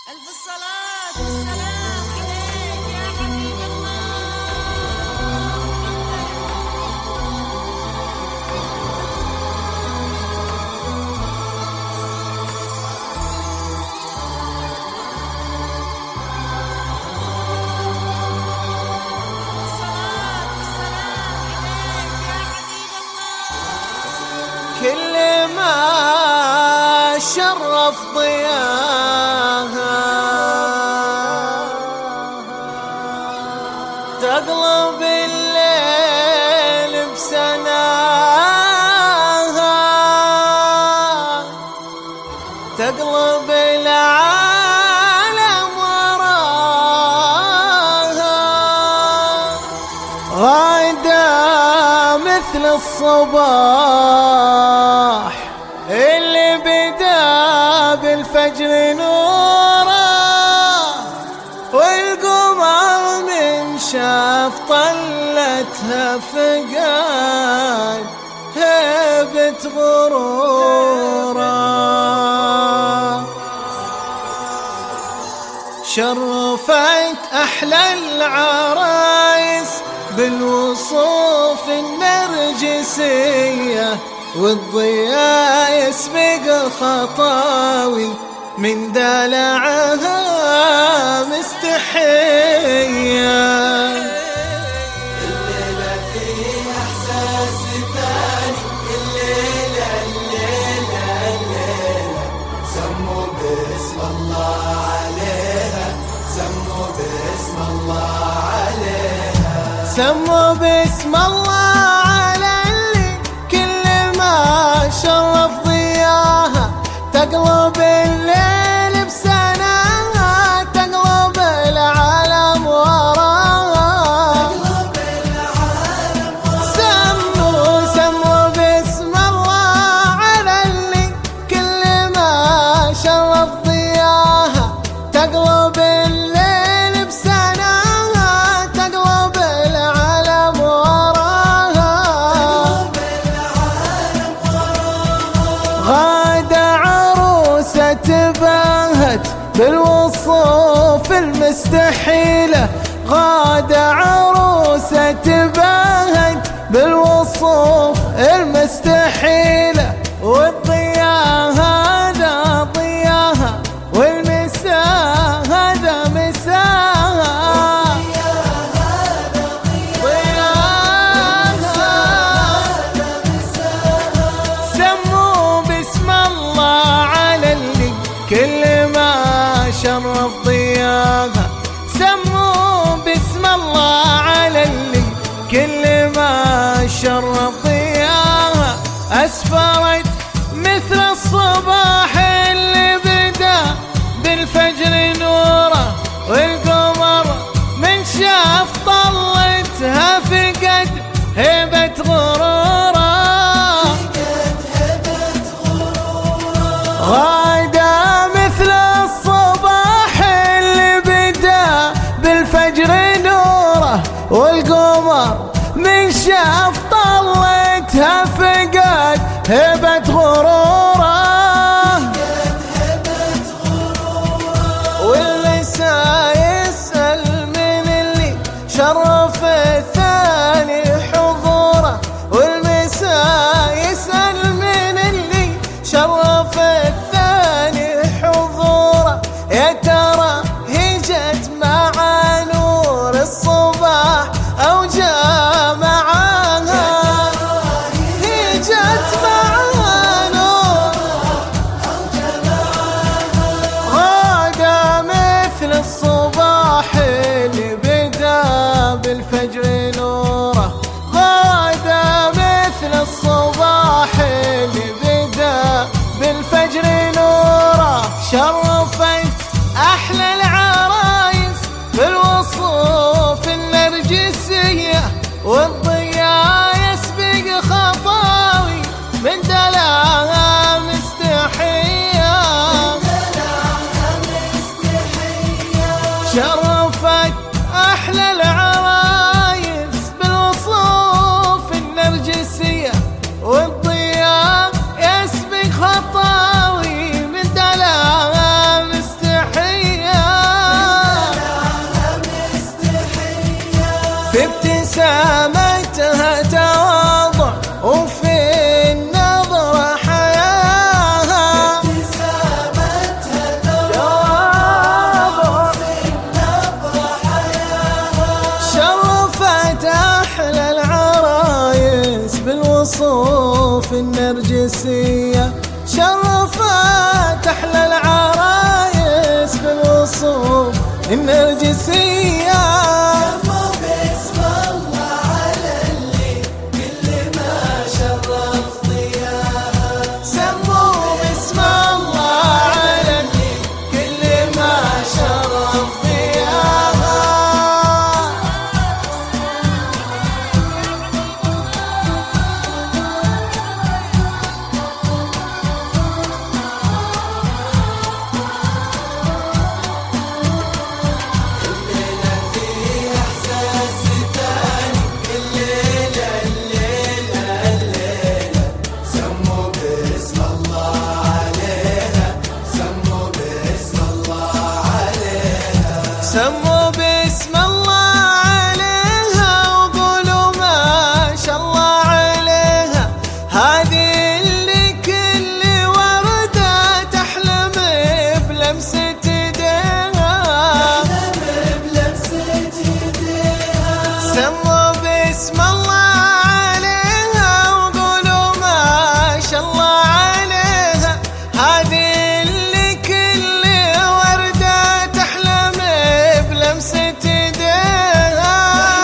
ألف الصلاة والسلام عليك يا حبيب الله. الصلاة والسلام عليك يا حبيب الله. كل ما شرف ضياها تقلب الليل بسناها، تقلب العالم وراها، غايدة مثل الصباح اللي بدا بالفجر نوره، والقمر من شاف طلتها فقاد هيبة غروره. شرفت أحلى العرايس بالوصوف النرجسية، والضياء يسبق خطاوي من دلعها مستحية. الليلة في إحساس ثاني، الليلة سموا باسم الله عليها، سموا باسم الله عليها، سموا باسم الله على اللي كل ما شرف ضياها، تقلب الليل بسناها، تقلب العالم وراها، تقلب العالم سموا باسم الله على اللي كل ما شرف ضياها، تقلب الليل بسناها، تقلب العالم وراها، غادة عروسة تباهت بالوصوف المستحيلة، غادة عروسة تباهت بالوصوف المستحيلة، والضياء هذا ضياها، والمساء هذا مساها، سموا باسم الله على اللي كل ما شرف ضياها، سموا باسم الله على اللي كل ما شرف ضياها، أسفرت مثل الصباح اللي بدا بالفجر نوره، والقمر من شاف طلتها فقد هيبة غروره، غايدة مثل الصباح اللي بدا بالفجر نوره، والقمر من شاف طلتها فقد هيبة غروره، والمساء يسأل من اللي شرف الثاني حضوره، والمساء يسأل من اللي شرف الثاني حضوره، يا ترى هي جت مع نور الصباح أو جاء معاها، هي جت مع نور غادة مثل الصباح اللي بدا بالفجر نوره، غادة مثل الصباح اللي بدا بالفجر نوره، شرفت أحلى العرايس بالوصوف النرجسية، والضياء يسبق خطاوي من دلعها مستحية، شرفت أحلى العرايس بالوصوف النرجسية، والضياء يسبق خطاوي من دلعها مستحية. النرجسية شرفت أحلى العرايس بالوصوف النرجسية. سموا باسم الله على اللي كل ما شرف ضياها. سموا باسم الله على اللي كل ما شرف ضياها. الليلة فيها إحساس ثاني، الليلة الليلة الليلة سموا باسم الله عليها. سموا باسم الله عليها. سموا باسم الله عليها وقولوا ما شاء الله عليها. هذه اللي كل وردة تحلم بلمسة ايديها. سموا باسم الله عليها وقولوا ما شاء الله عليها. هذه اللي كل وردة تحلم بلمسة ايديها.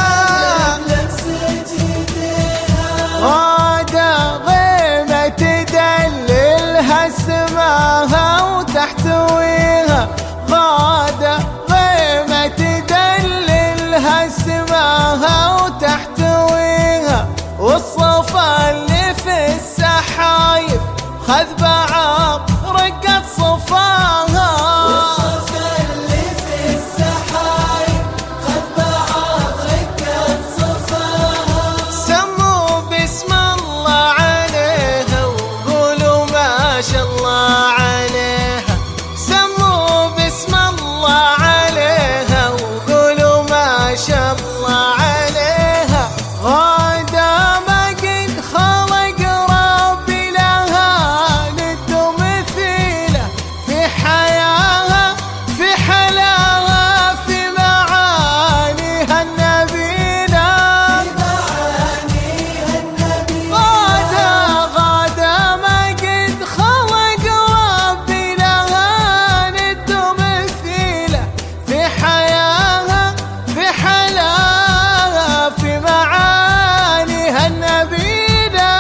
غادة غيمة تدللها سماها وتحتويها. غادة غيمة تدللها سماها وتحتويها. والصفا اللي في السحايب خذ بعض رقت صفاها. والصفا اللي في السحايب خذ بعض ركض صفاها. سموا باسم الله عليها وقولوا ما شاء الله عليها. سموا باسم الله عليها وقولوا ما شاء الله عليها. غادة ما قد خلق ربي لها ند مثيلة في حياها في حلاها في معانيها النبيلة. غادة ما قد خلق ربي لها ند مثيلة في حياها في حلاها في معانيها النبيلة.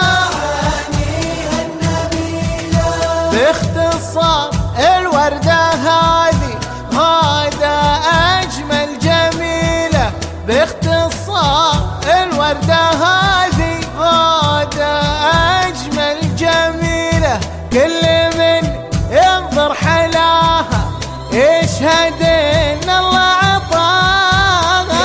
باختصار الوردة هذه غادة أجمل جميلة. باختصار الوردة هذه غادة أجمل جميلة. كل من ينظر حلاها يشهد إن الله عطاها.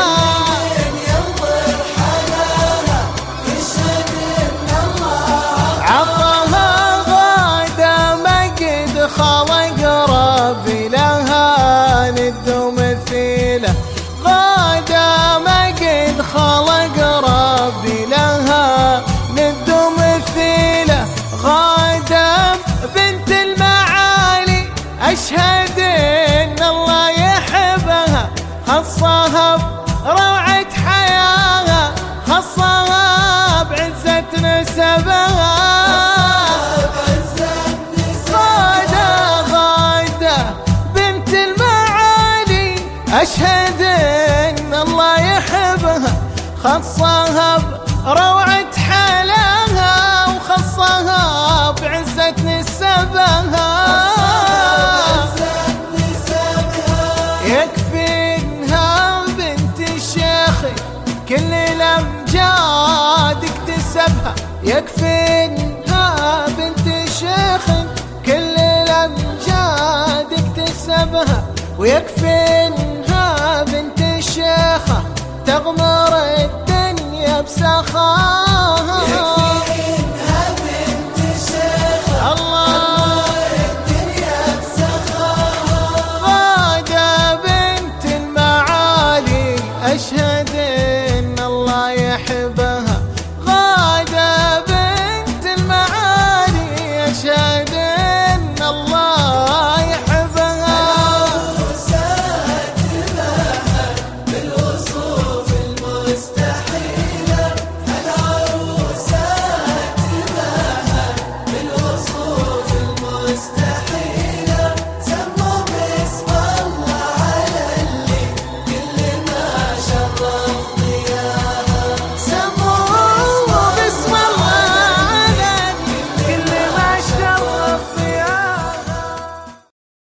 عطاها غادة ما قد خلق ربي لها ند مثيلة. غادة ما قد خلق ربي لها ند مثيلة. غادة بنت المعالي أشهد إن الله يحبها. خصها بروعة حياها خصها بعزة نسبها. غادة بنت المعالي أشهد إن الله يحبها. خصها بروعة حلاها وخصها بعزة نسبها. يكفي إنها بنت الشيخ كل الأمجاد اكتسبها. يكفي إنها بنت الشيخ كل الأمجاد اكتسبها. ويكفي إنها بنت الشيخة تغمر الدنيا بسخاها. يكفي